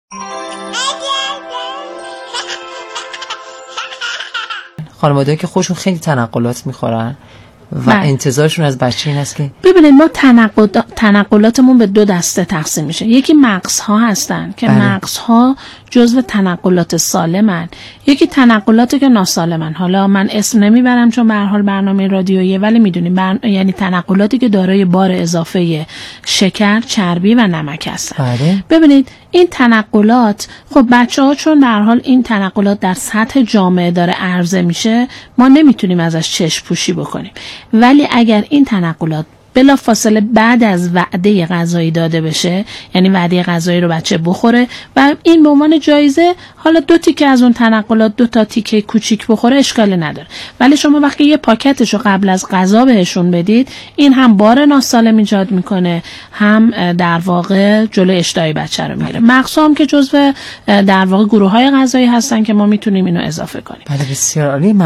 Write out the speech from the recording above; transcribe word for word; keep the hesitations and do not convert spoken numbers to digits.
خانواده‌ای که خودشون خیلی تنقلات میخورن و بله. انتظارشون از بچه این است که ببینید ما تنقل... تنقلاتمون به دو دسته تقسیم میشه. یکی مغزها هستن که بله. مغزها جزو تنقلات سالمن، یکی تنقلاتی که ناسالمن. حالا من اسم نمیبرم چون به هر حال برنامه رادیویی، ولی میدونیم بر... یعنی تنقلاتی که دارای بار اضافه شکر، چربی و نمک هستن. بله. ببینید این تنقلات، خب بچه‌ها چون به هر حال این تنقلات در سطح جامعه داره عرضه میشه، ما نمیتونیم ازش چشم پوشی بکنیم. ولی اگر این تنقلات بلا فاصله بعد از وعده غذایی داده بشه، یعنی وعده غذایی رو بچه بخوره و این به عنوان جایزه حالا دو تیکه از اون تنقلات، دو تا تیکه کوچیک بخوره، اشکالی نداره. ولی شما وقتی یه پاکتش رو قبل از غذا بهشون بدید، این هم بار ناسالم ایجاد میکنه، هم در واقع جلوی اشتهای بچه رو میگیره. مغزها هم که جزو در واقع گروه‌های غذایی هستن که ما میتونیم اینو اضافه کنیم. بله بسیار عالی.